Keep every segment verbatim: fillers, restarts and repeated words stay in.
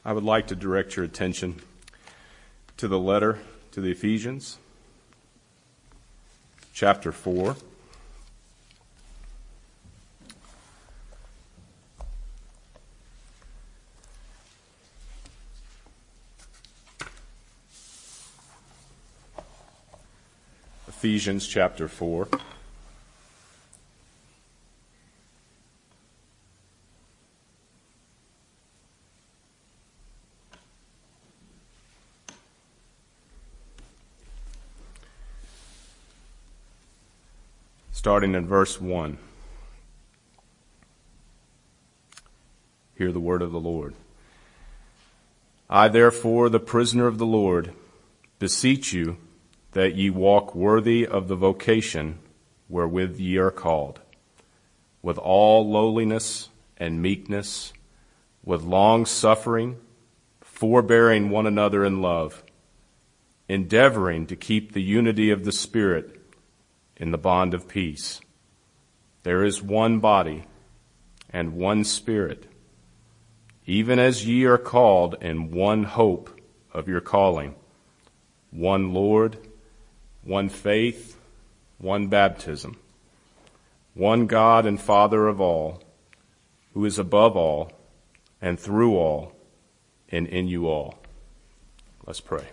I would like to direct your attention to the letter to the Ephesians, chapter four. Ephesians chapter four. Starting in verse one. Hear the word of the Lord. I therefore, the prisoner of the Lord, beseech you that ye walk worthy of the vocation wherewith ye are called, with all lowliness and meekness, with long suffering, forbearing one another in love, endeavoring to keep the unity of the Spirit in the bond of peace. There is one body and one Spirit, even as ye are called in one hope of your calling, one Lord, one faith, one baptism, one God and Father of all, who is above all and through all and in you all. Let's pray.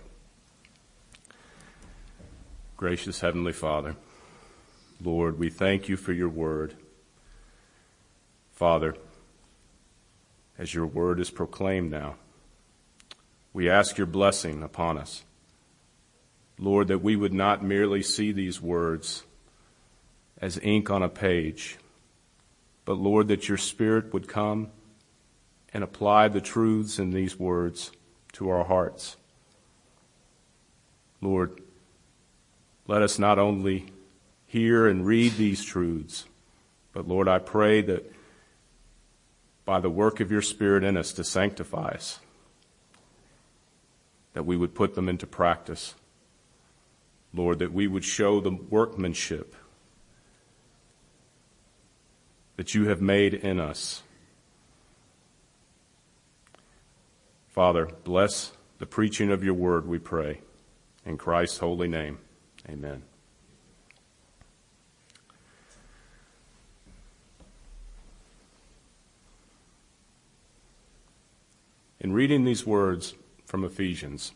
Gracious Heavenly Father, Lord, we thank you for your word. Father, as your word is proclaimed now, we ask your blessing upon us. Lord, that we would not merely see these words as ink on a page, but Lord, that your Spirit would come and apply the truths in these words to our hearts. Lord, let us not only hear and read these truths, but Lord, I pray that by the work of your Spirit in us to sanctify us, that we would put them into practice. Lord, that we would show the workmanship that you have made in us. Father, bless the preaching of your word, we pray. In Christ's holy name, amen. In reading these words from Ephesians,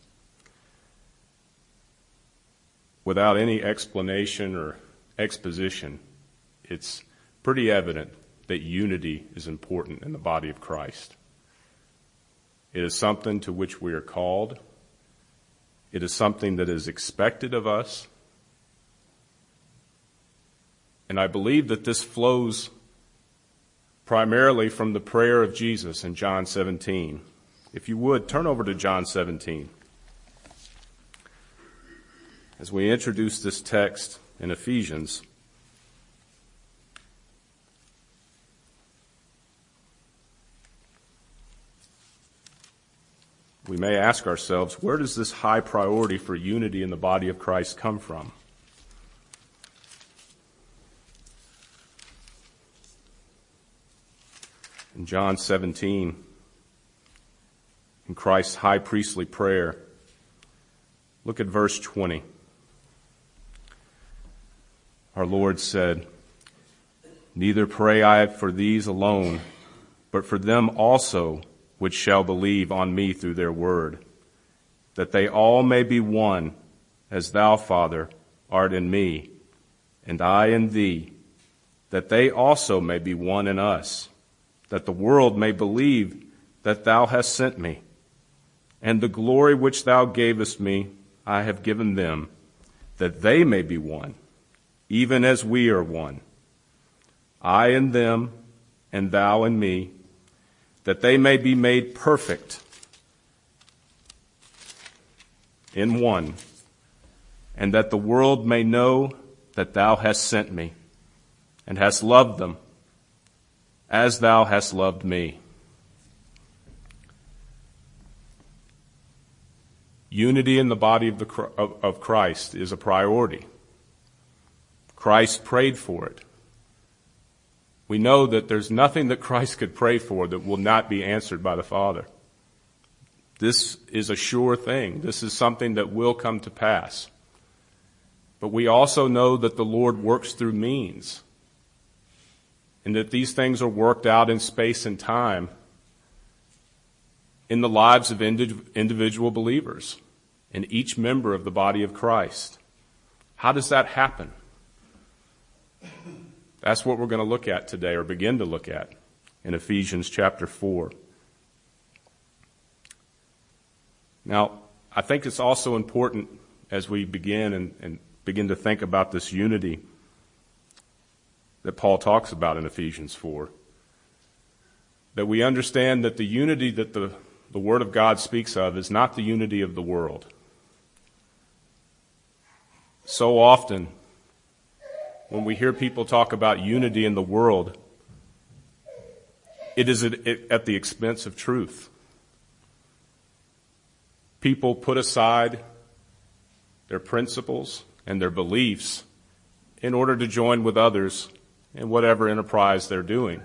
without any explanation or exposition, it's pretty evident that unity is important in the body of Christ. It is something to which we are called. It is something that is expected of us. And I believe that this flows primarily from the prayer of Jesus in John seventeen. If you would, turn over to John seventeen. As we introduce this text in Ephesians, we may ask ourselves, where does this high priority for unity in the body of Christ come from? In John seventeen, in Christ's high priestly prayer, look at verse twenty. Our Lord said, neither pray I for these alone, but for them also which shall believe on me through their word, that they all may be one, as thou, Father, art in me, and I in thee, that they also may be one in us, that the world may believe that thou hast sent me. And the glory which thou gavest me I have given them, that they may be one, even as we are one, I in them, and thou in me, that they may be made perfect in one, and that the world may know that thou hast sent me, and hast loved them, as thou hast loved me. Unity in the body of, the, of, of Christ is a priority. Christ prayed for it. We know that there's nothing that Christ could pray for that will not be answered by the Father. This is a sure thing. This is something that will come to pass. But we also know that the Lord works through means, and that these things are worked out in space and time in the lives of individual believers and each member of the body of Christ. How does that happen? That's what we're going to look at today, or begin to look at, in Ephesians chapter four. Now, I think it's also important as we begin and, and begin to think about this unity that Paul talks about in Ephesians four, that we understand that the unity that the, the Word of God speaks of is not the unity of the world. So often, when we hear people talk about unity in the world, it is at the expense of truth. People put aside their principles and their beliefs in order to join with others in whatever enterprise they're doing,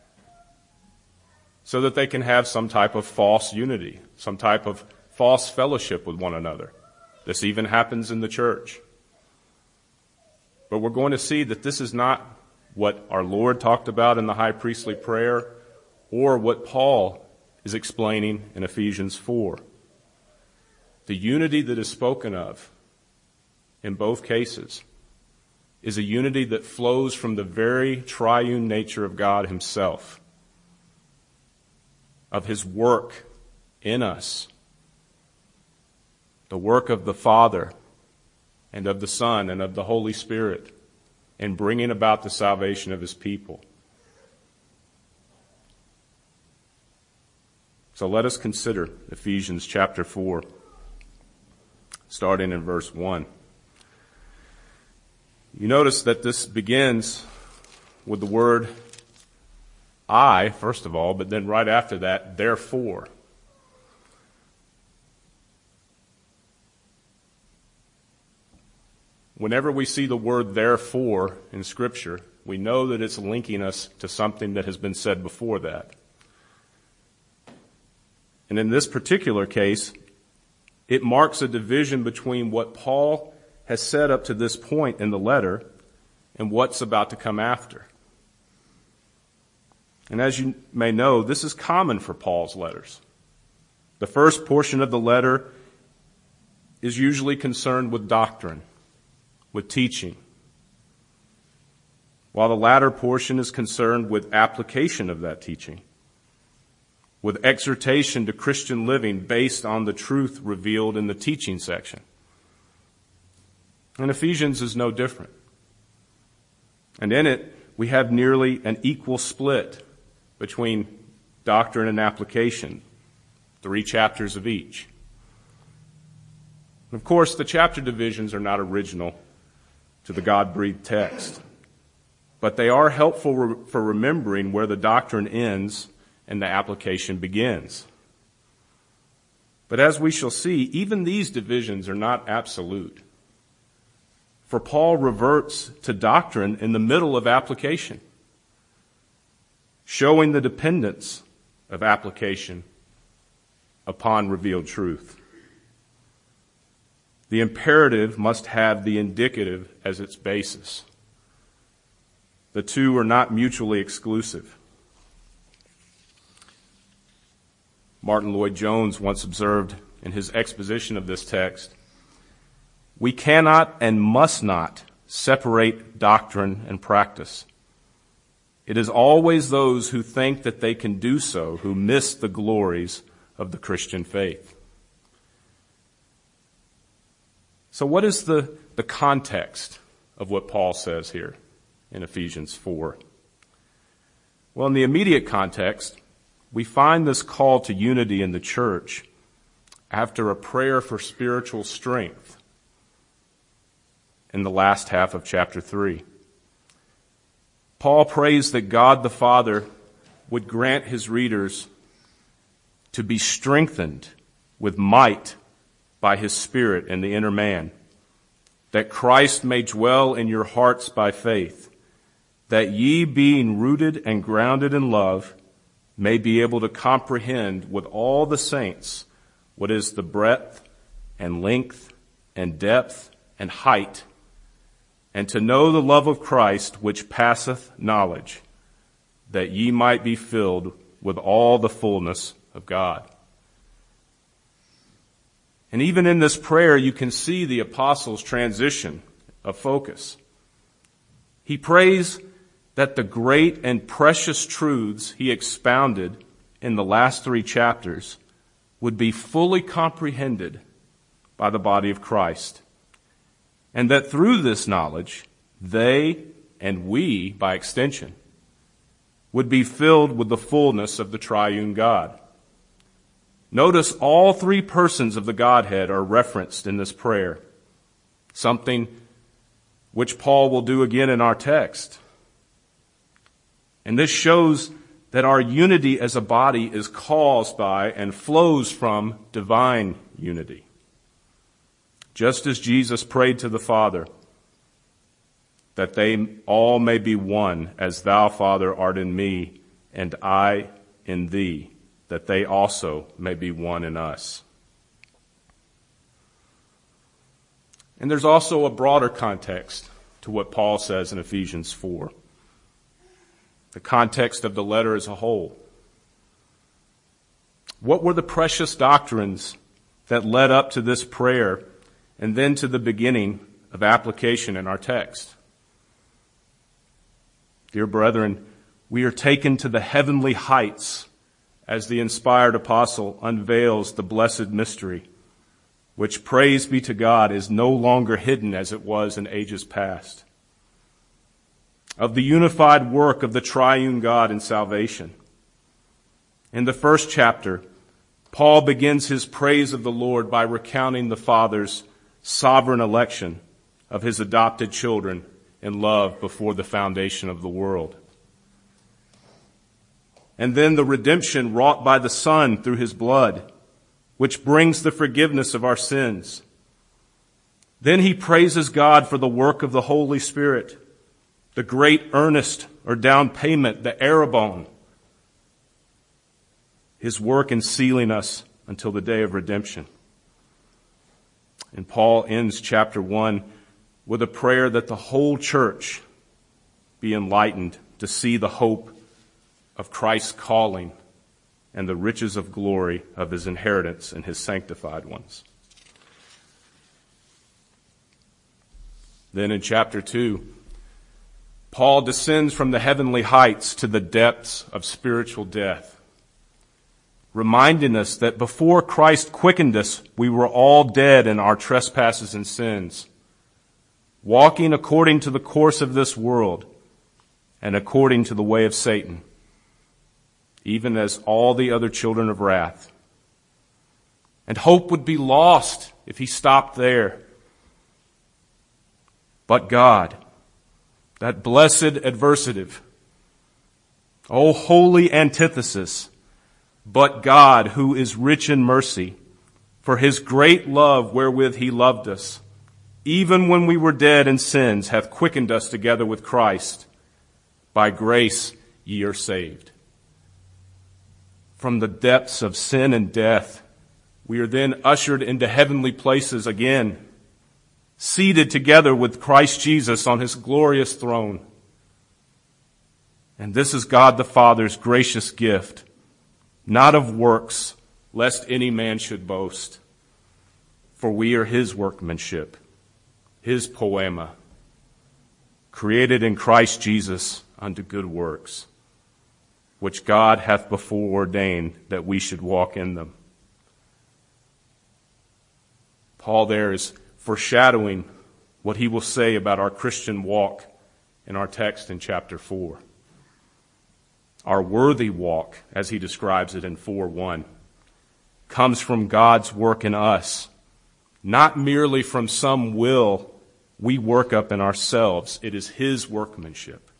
so that they can have some type of false unity, some type of false fellowship with one another. This even happens in the church. But we're going to see that this is not what our Lord talked about in the high priestly prayer, or what Paul is explaining in Ephesians four. The unity that is spoken of in both cases is a unity that flows from the very triune nature of God himself, of his work in us, the work of the Father and of the Son and of the Holy Spirit in bringing about the salvation of his people. So let us consider Ephesians chapter four, starting in verse one. You notice that this begins with the word I, first of all, but then right after that, therefore. Whenever we see the word therefore in Scripture, we know that it's linking us to something that has been said before that. And in this particular case, it marks a division between what Paul has said up to this point in the letter and what's about to come after. And as you may know, this is common for Paul's letters. The first portion of the letter is usually concerned with doctrine, with teaching, while the latter portion is concerned with application of that teaching, with exhortation to Christian living based on the truth revealed in the teaching section. And Ephesians is no different. And in it, we have nearly an equal split between doctrine and application, three chapters of each. And of course, the chapter divisions are not original to the God-breathed text, but they are helpful for remembering where the doctrine ends and the application begins. But as we shall see, even these divisions are not absolute. For Paul reverts to doctrine in the middle of application, showing the dependence of application upon revealed truth. The imperative must have the indicative as its basis. The two are not mutually exclusive. Martin Lloyd-Jones once observed in his exposition of this text, "We cannot and must not separate doctrine and practice. It is always those who think that they can do so who miss the glories of the Christian faith." So what is the, the context of what Paul says here in Ephesians four? Well, in the immediate context, we find this call to unity in the church after a prayer for spiritual strength in the last half of chapter three. Paul prays that God the Father would grant his readers to be strengthened with might by his Spirit in the inner man, that Christ may dwell in your hearts by faith, that ye, being rooted and grounded in love, may be able to comprehend with all the saints what is the breadth and length and depth and height, and to know the love of Christ which passeth knowledge, that ye might be filled with all the fullness of God. And even in this prayer, you can see the apostle's transition of focus. He prays that the great and precious truths he expounded in the last three chapters would be fully comprehended by the body of Christ, and that through this knowledge, they, and we, by extension, would be filled with the fullness of the triune God. Notice all three persons of the Godhead are referenced in this prayer, something which Paul will do again in our text. And this shows that our unity as a body is caused by and flows from divine unity. Just as Jesus prayed to the Father, that they all may be one, as thou, Father, art in me, and I in thee, that they also may be one in us. And there's also a broader context to what Paul says in Ephesians four. The context of the letter as a whole. What were the precious doctrines that led up to this prayer and then to the beginning of application in our text? Dear brethren, we are taken to the heavenly heights as the inspired apostle unveils the blessed mystery, which, praise be to God, is no longer hidden as it was in ages past, of the unified work of the triune God in salvation. In the first chapter, Paul begins his praise of the Lord by recounting the Father's sovereign election of his adopted children in love before the foundation of the world. And then the redemption wrought by the Son through his blood, which brings the forgiveness of our sins. Then he praises God for the work of the Holy Spirit, the great earnest or down payment, the arrabon, his work in sealing us until the day of redemption. And Paul ends chapter one with a prayer that the whole church be enlightened to see the hope of Christ's calling and the riches of glory of his inheritance in his sanctified ones. Then in chapter two, Paul descends from the heavenly heights to the depths of spiritual death, reminding us that before Christ quickened us, we were all dead in our trespasses and sins, walking according to the course of this world and according to the way of Satan, even as all the other children of wrath. And hope would be lost if he stopped there. But God, that blessed adversative, oh holy antithesis, but God, who is rich in mercy, for his great love wherewith he loved us, even when we were dead in sins, hath quickened us together with Christ. By grace ye are saved. From the depths of sin and death, we are then ushered into heavenly places again, seated together with Christ Jesus on his glorious throne. And this is God the Father's gracious gift, not of works, lest any man should boast. For we are his workmanship, his poema, created in Christ Jesus unto good works, which God hath before ordained that we should walk in them. Paul there is foreshadowing what he will say about our Christian walk in our text in chapter four. Our worthy walk, as he describes it in four one, comes from God's work in us, not merely from some will we work up in ourselves. It is his workmanship.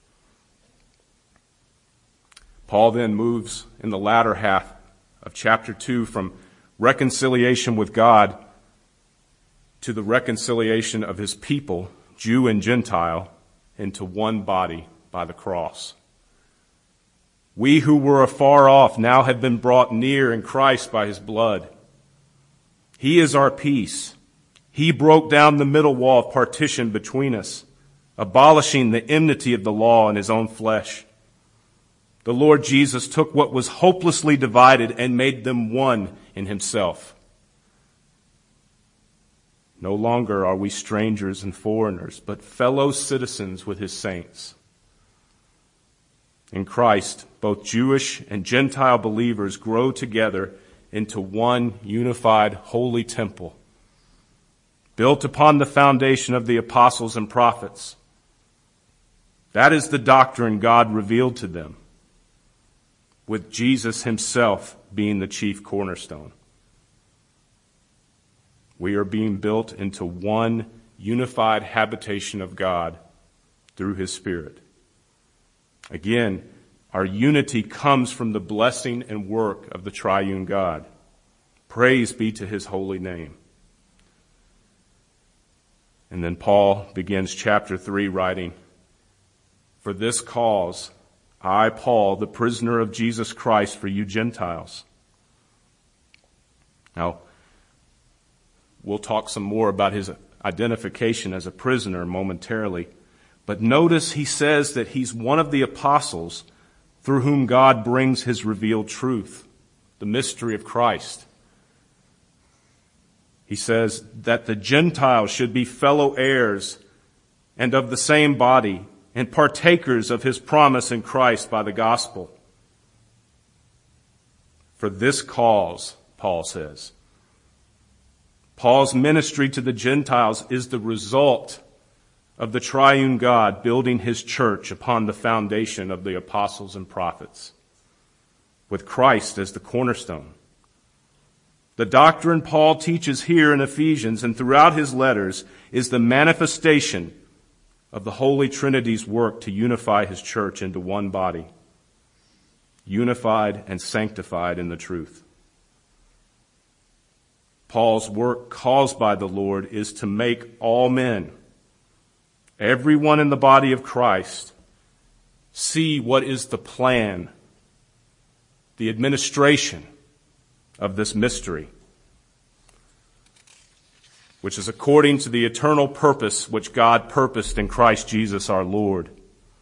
Paul then moves in the latter half of chapter two from reconciliation with God to the reconciliation of his people, Jew and Gentile, into one body by the cross. We who were afar off now have been brought near in Christ by his blood. He is our peace. He broke down the middle wall of partition between us, abolishing the enmity of the law in his own flesh. The Lord Jesus took what was hopelessly divided and made them one in himself. No longer are we strangers and foreigners, but fellow citizens with his saints. In Christ, both Jewish and Gentile believers grow together into one unified holy temple, built upon the foundation of the apostles and prophets. That is the doctrine God revealed to them, with Jesus himself being the chief cornerstone. We are being built into one unified habitation of God through his Spirit. Again, our unity comes from the blessing and work of the triune God. Praise be to his holy name. And then Paul begins chapter three writing, "For this cause, I, Paul, the prisoner of Jesus Christ for you Gentiles." Now, we'll talk some more about his identification as a prisoner momentarily. But notice he says that he's one of the apostles through whom God brings his revealed truth, the mystery of Christ. He says that the Gentiles should be fellow heirs and of the same body and partakers of his promise in Christ by the gospel. For this cause, Paul says. Paul's ministry to the Gentiles is the result of the triune God building his church upon the foundation of the apostles and prophets, with Christ as the cornerstone. The doctrine Paul teaches here in Ephesians and throughout his letters is the manifestation of the Holy Trinity's work to unify his church into one body, unified and sanctified in the truth. Paul's work caused by the Lord is to make all men, everyone in the body of Christ, see what is the plan, the administration of this mystery, which is according to the eternal purpose which God purposed in Christ Jesus our Lord.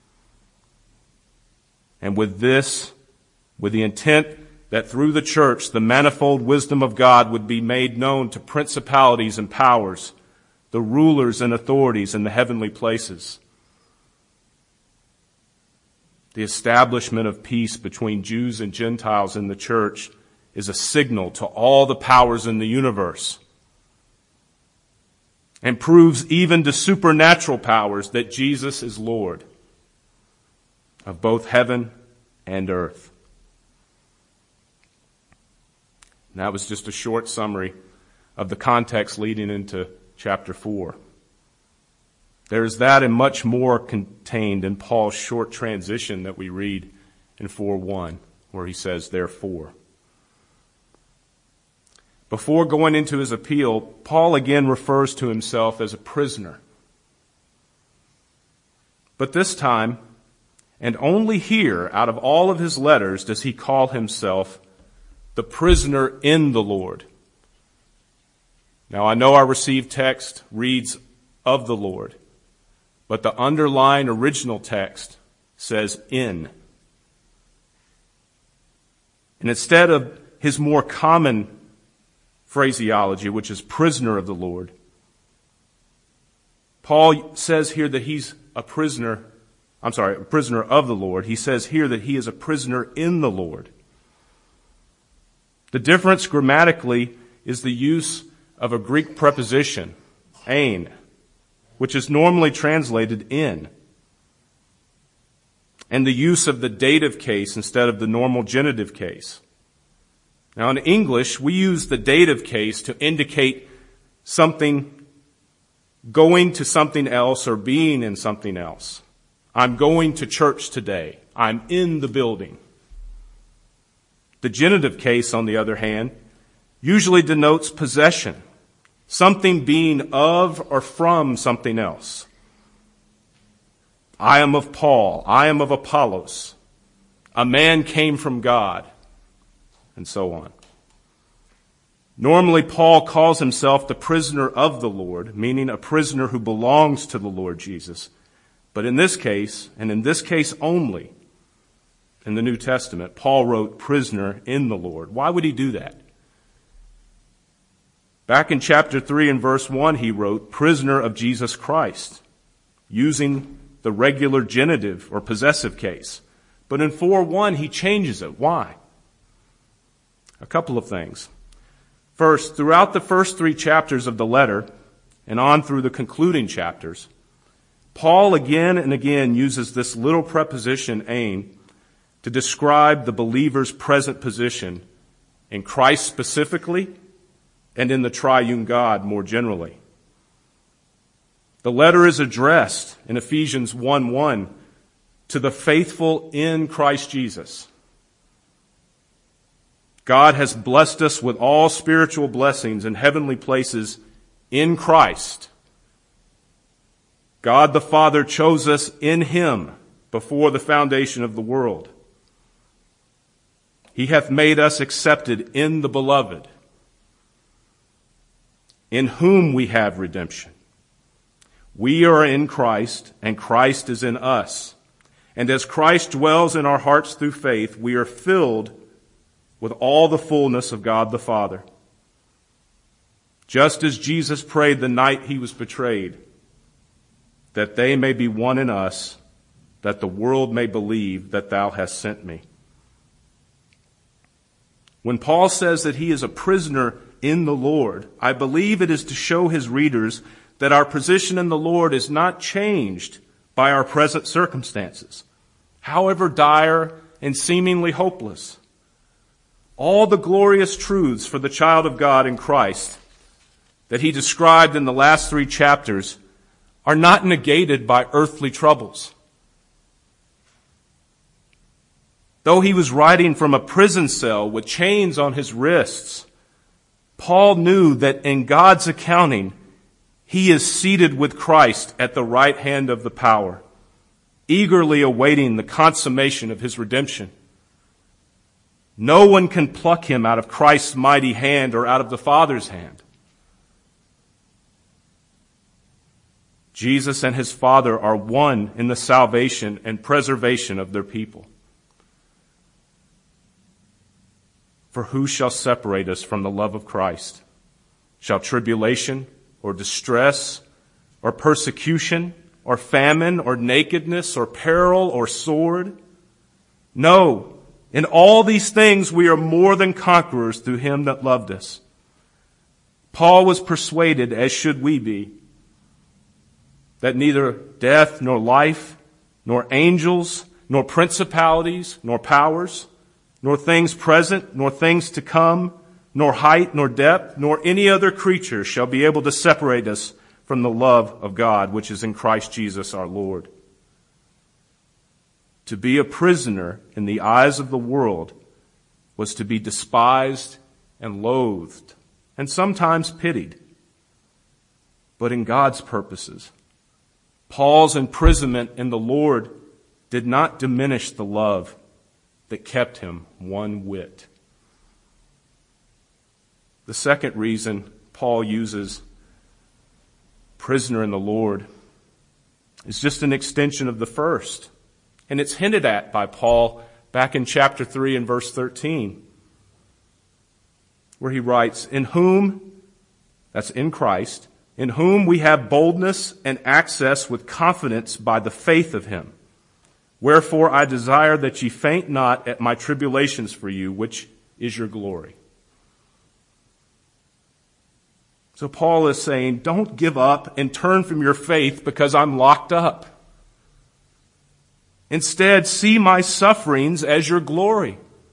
And with this, with the intent that through the church the manifold wisdom of God would be made known to principalities and powers, the rulers and authorities in the heavenly places. The establishment of peace between Jews and Gentiles in the church is a signal to all the powers in the universe and proves even to supernatural powers that Jesus is Lord of both heaven and earth. And that was just a short summary of the context leading into chapter four. There is that and much more contained in Paul's short transition that we read in four one, where he says, therefore. Before going into his appeal, Paul again refers to himself as a prisoner. But this time, and only here out of all of his letters, does he call himself the prisoner in the Lord. Now, I know our received text reads of the Lord, but the underlying original text says in. And instead of his more common phraseology, which is prisoner of the Lord, Paul says here that he's a prisoner, I'm sorry, a prisoner of the Lord. He says here that he is a prisoner in the Lord. The difference grammatically is the use of a Greek preposition, ein, which is normally translated in, and the use of the dative case instead of the normal genitive case. Now in English, we use the dative case to indicate something going to something else or being in something else. I'm going to church today. I'm in the building. The genitive case, on the other hand, usually denotes possession, something being of or from something else. I am of Paul. I am of Apollos. A man came from God, and so on. Normally, Paul calls himself the prisoner of the Lord, meaning a prisoner who belongs to the Lord Jesus. But in this case, and in this case only, in the New Testament, Paul wrote prisoner in the Lord. Why would he do that? Back in chapter three and verse one, he wrote prisoner of Jesus Christ, using the regular genitive or possessive case. But in four one, he changes it. Why? A couple of things. First, throughout the first three chapters of the letter and on through the concluding chapters, Paul again and again uses this little preposition ain to describe the believer's present position in Christ specifically and in the triune God more generally. The letter is addressed in Ephesians one one to the faithful in Christ Jesus. God has blessed us with all spiritual blessings in heavenly places in Christ. God the Father chose us in Him before the foundation of the world. He hath made us accepted in the Beloved, in whom we have redemption. We are in Christ, and Christ is in us. And as Christ dwells in our hearts through faith, we are filled with all the fullness of God the Father. Just as Jesus prayed the night he was betrayed, that they may be one in us, that the world may believe that thou hast sent me. When Paul says that he is a prisoner in the Lord, I believe it is to show his readers that our position in the Lord is not changed by our present circumstances, however dire and seemingly hopeless. All the glorious truths for the child of God in Christ that he described in the last three chapters are not negated by earthly troubles. Though he was writing from a prison cell with chains on his wrists, Paul knew that in God's accounting, he is seated with Christ at the right hand of the power, eagerly awaiting the consummation of his redemption. No one can pluck him out of Christ's mighty hand or out of the Father's hand. Jesus and his Father are one in the salvation and preservation of their people. For who shall separate us from the love of Christ? Shall tribulation or distress or persecution or famine or nakedness or peril or sword? No. In all these things we are more than conquerors through him that loved us. Paul was persuaded, as should we be, that neither death nor life, nor angels, nor principalities, nor powers, nor things present, nor things to come, nor height, nor depth, nor any other creature shall be able to separate us from the love of God, which is in Christ Jesus our Lord. To be a prisoner in the eyes of the world was to be despised and loathed and sometimes pitied. But in God's purposes, Paul's imprisonment in the Lord did not diminish the love that kept him one whit. The second reason Paul uses prisoner in the Lord is just an extension of the first. And it's hinted at by Paul back in chapter three and verse thirteen, where he writes, in whom, that's in Christ, in whom we have boldness and access with confidence by the faith of him. Wherefore I desire that ye faint not at my tribulations for you, which is your glory. So Paul is saying, don't give up and turn from your faith because I'm locked up. Instead, see my sufferings as your glory.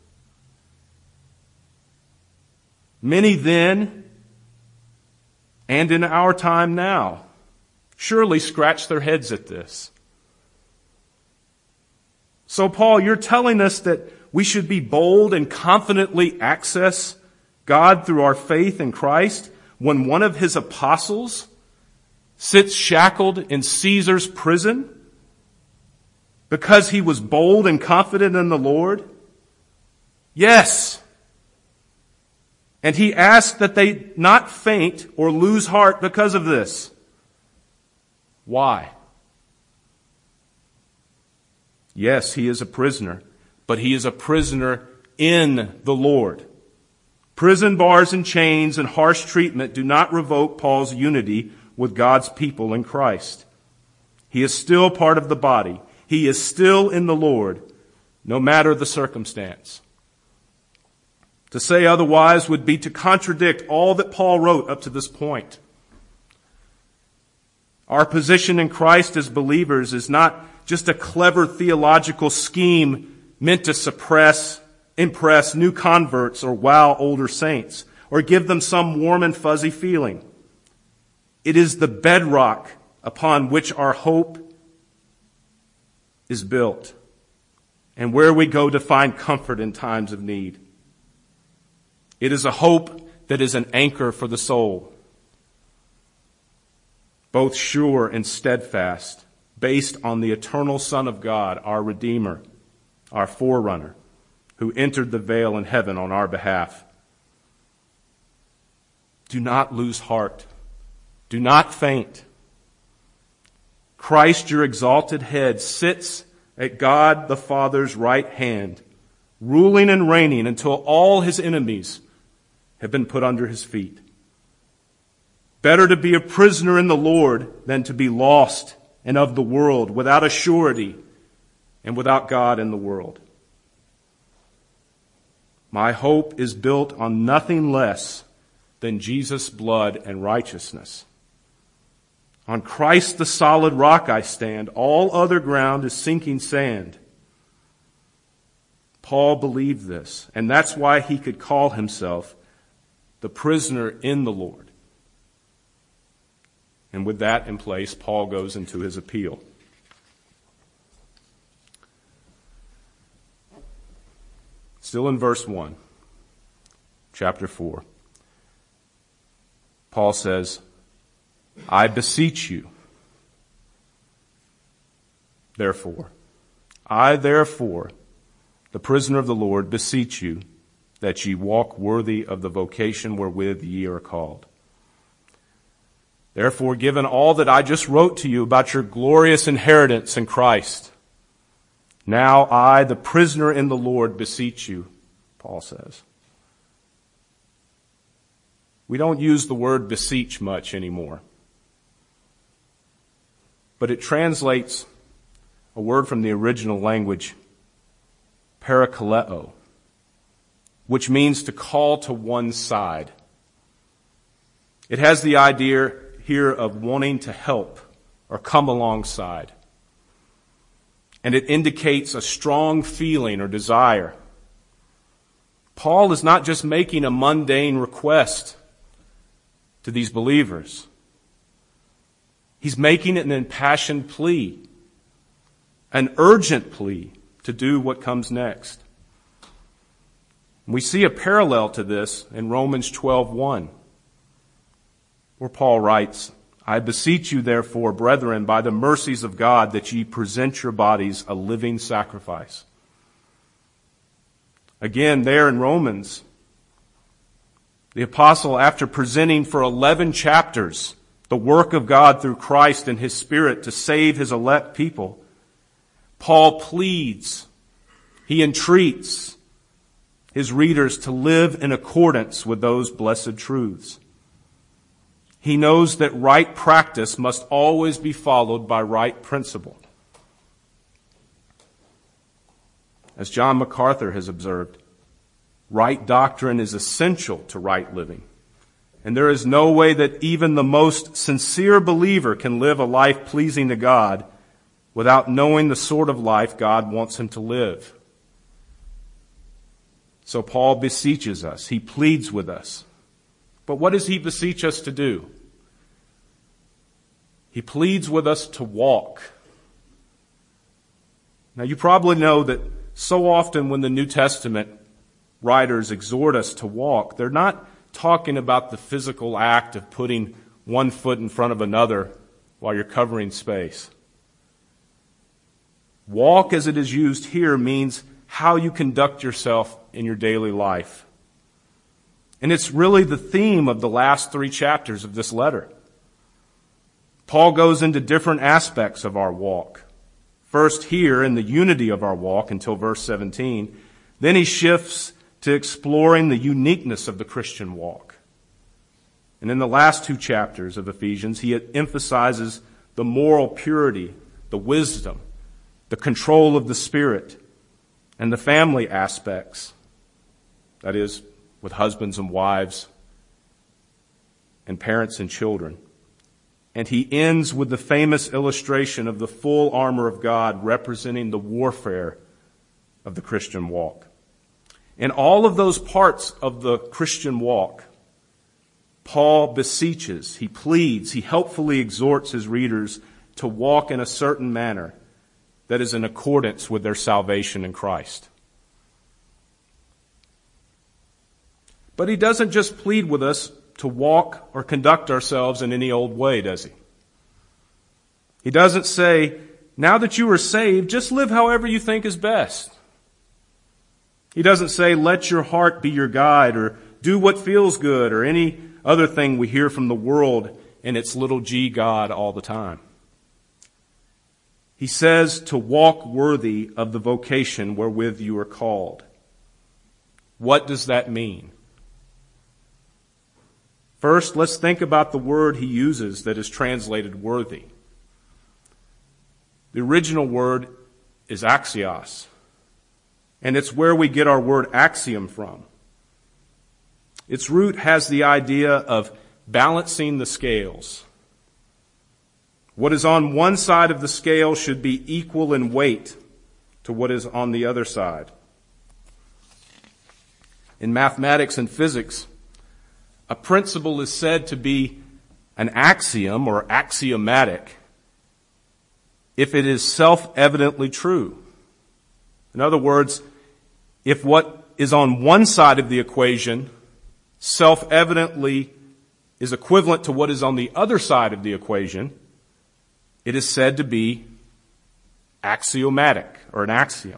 Many then, and in our time now, surely scratch their heads at this. So Paul, you're telling us that we should be bold and confidently access God through our faith in Christ when one of his apostles sits shackled in Caesar's prison because he was bold and confident in the Lord? Yes. And he asks that they not faint or lose heart because of this. Why? Yes, he is a prisoner, but he is a prisoner in the Lord. Prison bars and chains and harsh treatment do not revoke Paul's unity with God's people in Christ. He is still part of the body. He is still in the Lord, no matter the circumstance. To say otherwise would be to contradict all that Paul wrote up to this point. Our position in Christ as believers is not just a clever theological scheme meant to suppress, impress new converts or wow older saints or give them some warm and fuzzy feeling. It is the bedrock upon which our hope is built and where we go to find comfort in times of need. It is a hope that is an anchor for the soul, both sure and steadfast, based on the eternal Son of God, our Redeemer, our forerunner, who entered the veil in heaven on our behalf. Do not lose heart. Do not faint. Christ, your exalted head, sits at God the Father's right hand, ruling and reigning until all his enemies have been put under his feet. Better to be a prisoner in the Lord than to be lost and of the world, without a surety and without God in the world. My hope is built on nothing less than Jesus' blood and righteousness. On Christ the solid rock I stand. All other ground is sinking sand. Paul believed this, and that's why he could call himself the prisoner in the Lord. And with that in place, Paul goes into his appeal. Still in verse one, chapter four. Paul says, I beseech you, therefore, I therefore, the prisoner of the Lord, beseech you that ye walk worthy of the vocation wherewith ye are called. Therefore, given all that I just wrote to you about your glorious inheritance in Christ, now I, the prisoner in the Lord, beseech you, Paul says. We don't use the word beseech much anymore, but it translates a word from the original language, parakaleo, which means to call to one side. It has the idea here of wanting to help or come alongside. And it indicates a strong feeling or desire. Paul is not just making a mundane request to these believers. He's making it an impassioned plea, an urgent plea to do what comes next. We see a parallel to this in Romans twelve one, where Paul writes, I beseech you therefore, brethren, by the mercies of God, that ye present your bodies a living sacrifice. Again, there in Romans, the apostle, after presenting for eleven chapters the work of God through Christ and his Spirit to save his elect people, Paul pleads, he entreats his readers to live in accordance with those blessed truths. He knows that right practice must always be followed by right principle. As John MacArthur has observed, right doctrine is essential to right living. And there is no way that even the most sincere believer can live a life pleasing to God without knowing the sort of life God wants him to live. So Paul beseeches us. He pleads with us. But what does he beseech us to do? He pleads with us to walk. Now you probably know that so often when the New Testament writers exhort us to walk, they're not talking about the physical act of putting one foot in front of another while you're covering space. Walk, as it is used here, means how you conduct yourself in your daily life. And it's really the theme of the last three chapters of this letter. Paul goes into different aspects of our walk. First here in the unity of our walk until verse seventeen. Then he shifts to exploring the uniqueness of the Christian walk. And in the last two chapters of Ephesians, he emphasizes the moral purity, the wisdom, the control of the Spirit, and the family aspects. That is, with husbands and wives, and parents and children. And he ends with the famous illustration of the full armor of God representing the warfare of the Christian walk. In all of those parts of the Christian walk, Paul beseeches, he pleads, he helpfully exhorts his readers to walk in a certain manner that is in accordance with their salvation in Christ. But he doesn't just plead with us to walk or conduct ourselves in any old way, does he? He doesn't say, now that you are saved, just live however you think is best. He doesn't say, let your heart be your guide, or do what feels good, or any other thing we hear from the world and its little g God all the time. He says to walk worthy of the vocation wherewith you are called. What does that mean? First, let's think about the word he uses that is translated worthy. The original word is axios, and it's where we get our word axiom from. Its root has the idea of balancing the scales. What is on one side of the scale should be equal in weight to what is on the other side. In mathematics and physics, a principle is said to be an axiom or axiomatic if it is self-evidently true. In other words, if what is on one side of the equation self-evidently is equivalent to what is on the other side of the equation, it is said to be axiomatic or an axiom.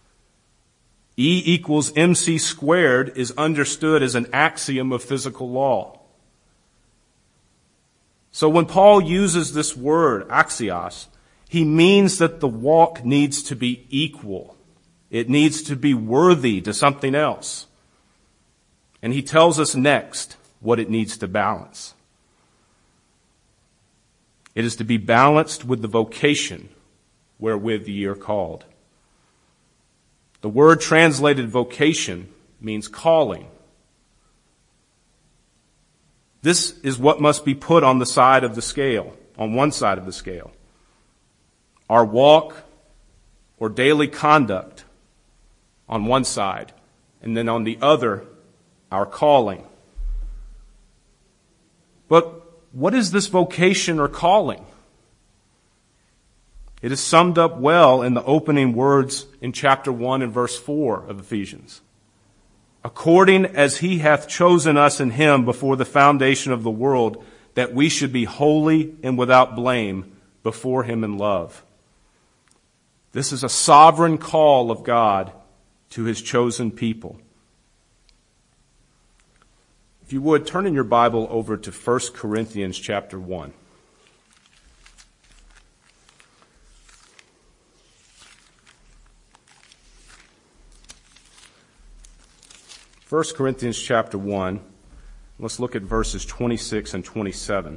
E equals mc squared is understood as an axiom of physical law. So when Paul uses this word, axios, he means that the walk needs to be equal. It needs to be worthy to something else. And he tells us next what it needs to balance. It is to be balanced with the vocation wherewith ye are called. The word translated vocation means calling. This is what must be put on the side of the scale, on one side of the scale. Our walk or daily conduct on one side, and then on the other, our calling. But what is this vocation or calling? It is summed up well in the opening words in chapter one and verse four of Ephesians. According as he hath chosen us in him before the foundation of the world, that we should be holy and without blame before him in love. This is a sovereign call of God to his chosen people. If you would, turn in your Bible over to First Corinthians chapter one. First Corinthians chapter one. Let's look at verses twenty-six and twenty-seven.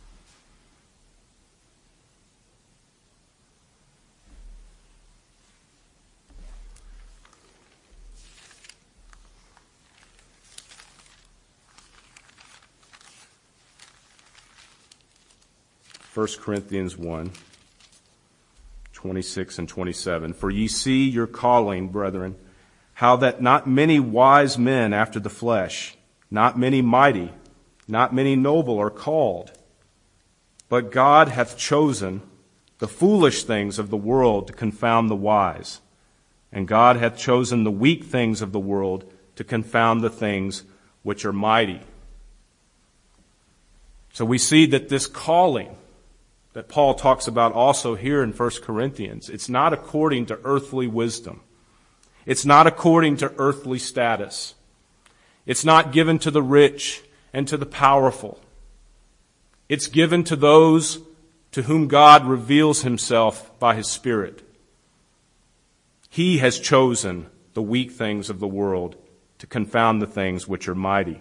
First Corinthians one, twenty-six and twenty-seven. For ye see your calling, brethren, how that not many wise men after the flesh, not many mighty, not many noble are called. But God hath chosen the foolish things of the world to confound the wise. And God hath chosen the weak things of the world to confound the things which are mighty. So we see that this calling that Paul talks about also here in First Corinthians, it's not according to earthly wisdom. It's not according to earthly status. It's not given to the rich and to the powerful. It's given to those to whom God reveals himself by his Spirit. He has chosen the weak things of the world to confound the things which are mighty.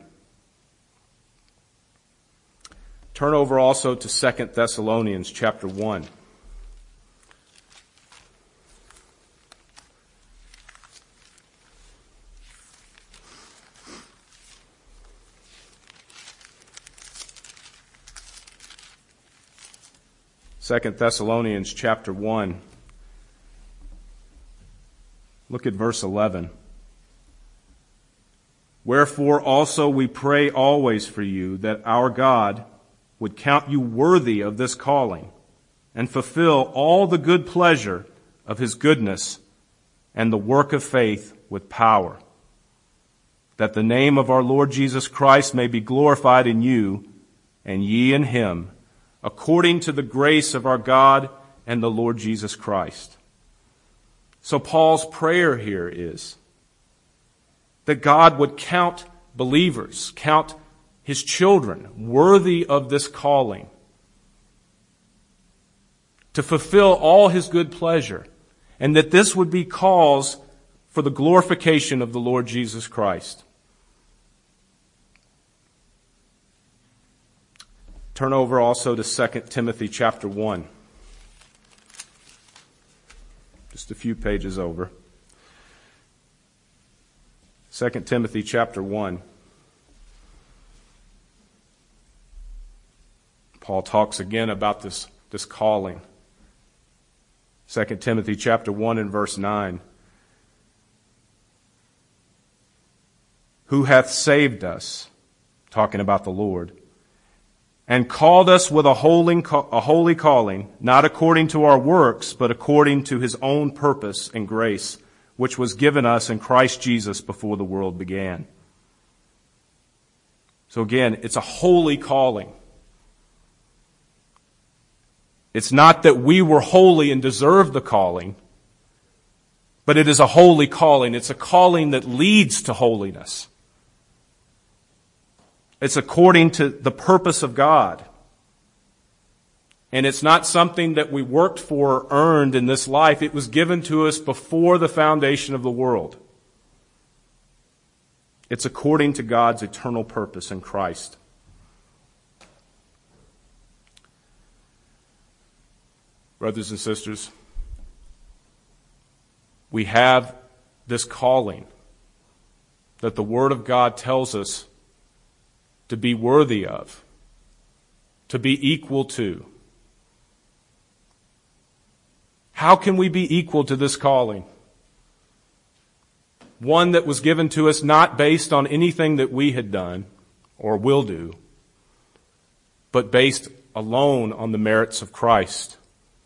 Turn over also to Second Thessalonians chapter one. Second Thessalonians chapter one. Look at verse eleven. Wherefore also we pray always for you, that our God would count you worthy of this calling, and fulfill all the good pleasure of his goodness and the work of faith with power, that the name of our Lord Jesus Christ may be glorified in you, and ye in him, according to the grace of our God and the Lord Jesus Christ. So Paul's prayer here is that God would count believers, count his children worthy of this calling, to fulfill all his good pleasure, and that this would be cause for the glorification of the Lord Jesus Christ. Turn over also to Second Timothy chapter one. Just a few pages over. Second Timothy chapter one. Paul talks again about this, this calling. Second Timothy chapter one and verse nine. Who hath saved us, talking about the Lord, and called us with a holy, a holy calling, not according to our works, but according to his own purpose and grace, which was given us in Christ Jesus before the world began. So again, it's a holy calling. It's not that we were holy and deserved the calling, but it is a holy calling. It's a calling that leads to holiness. It's according to the purpose of God. And it's not something that we worked for or earned in this life. It was given to us before the foundation of the world. It's according to God's eternal purpose in Christ. Brothers and sisters, we have this calling that the Word of God tells us to be worthy of, to be equal to. How can we be equal to this calling? One that was given to us not based on anything that we had done or will do, but based alone on the merits of Christ.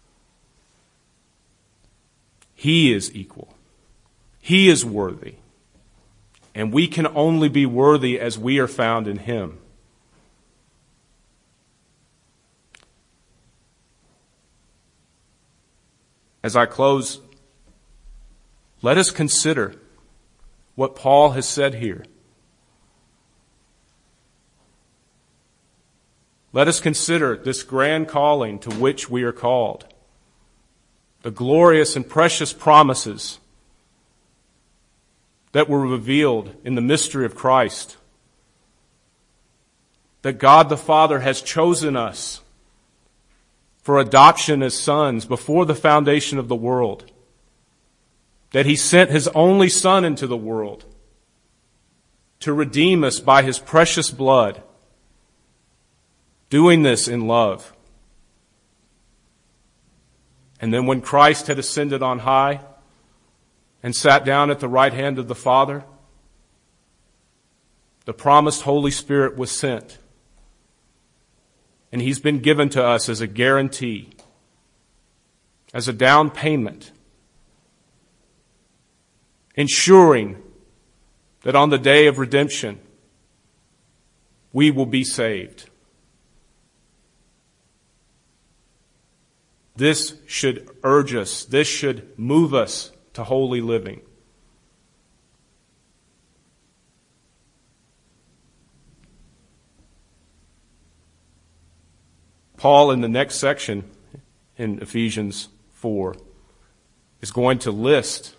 He is equal. He is worthy. And we can only be worthy as we are found in him. As I close, let us consider what Paul has said here. Let us consider this grand calling to which we are called. The glorious and precious promises that were revealed in the mystery of Christ. That God the Father has chosen us for adoption as sons before the foundation of the world. That he sent his only Son into the world to redeem us by his precious blood, doing this in love. And then when Christ had ascended on high and sat down at the right hand of the Father, the promised Holy Spirit was sent. And he's been given to us as a guarantee, as a down payment, ensuring that on the day of redemption, we will be saved. This should urge us, this should move us to holy living. Paul, in the next section in Ephesians four, is going to list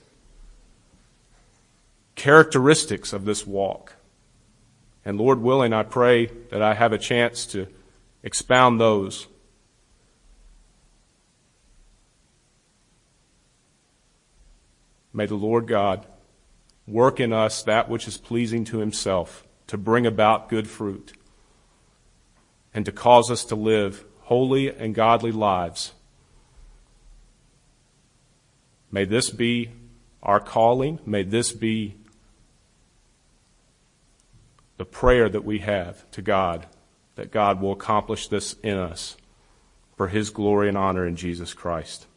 characteristics of this walk. And Lord willing, I pray that I have a chance to expound those. May the Lord God work in us that which is pleasing to himself, to bring about good fruit, and to cause us to live holy and godly lives. May this be our calling. May this be the prayer that we have to God, that God will accomplish this in us for his glory and honor in Jesus Christ.